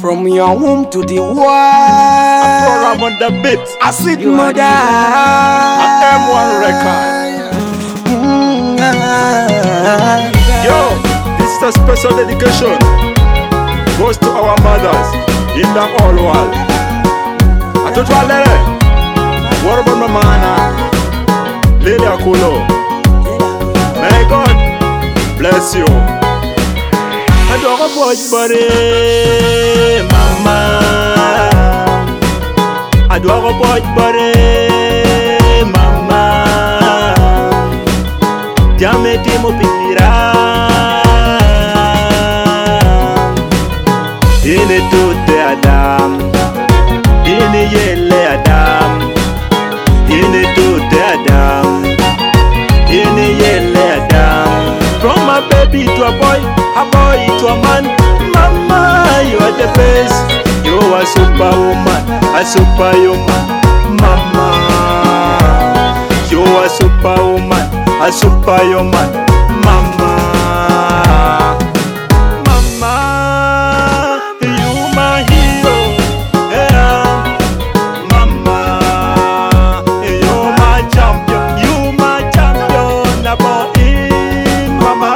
From your womb to the world, I'm on the beat. a sweet mother. M1 record. Yo, this is a special dedication. Goes to our mothers in the whole world. I told you already. What about my mana? Lady Akulo. May God bless you. I don't have a voice, buddy, mama. I don't have a voice, buddy, mama. Jamete mo pinira. Ini tute Adam, ini yele Adam, ini tute Adam, ini yele Adam. From a baby to a boy to a man, mama, you are the best. You are superwoman, a superhuman, mama. You are superwoman, a superhuman, mama. Mama, you my hero, yeah. Mama, you my champion, you my champion, about it, mama.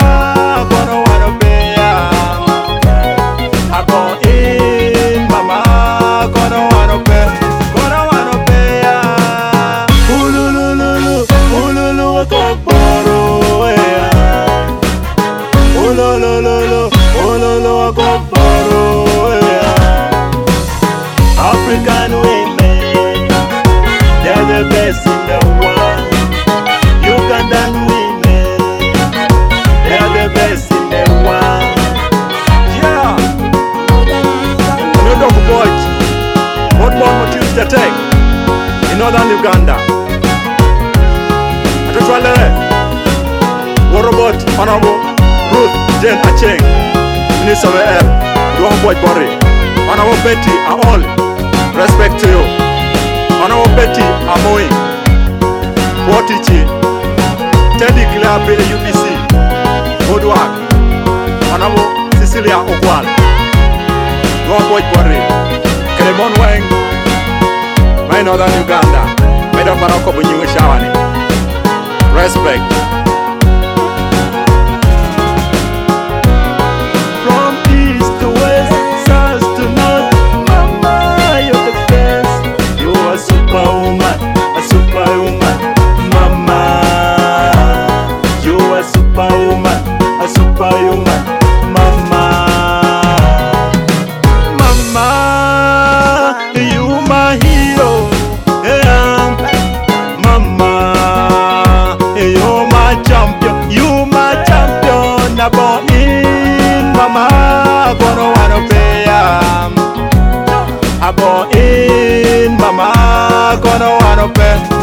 African women, they're the best in the world. Ugandan women, they're the best in the world. Yeah. No dog boys. What more motives to take in northern Uganda? What about Honorable Ruth Jane Acheng, Minister of Air, Duang Boy Bori, Honorable Betty Aol, respect to you. Honorable Betty Amoy, Wotichi, Teddy Clapele UBC, good work. Honorable Cecilia Ogwal, Duang Boy Bori, Kelemon Weng, my northern Uganda, Madam Barako Bunyuwe Shawani, respect. About in mama, gonna wanna pay. About in mama, gonna wanna pay.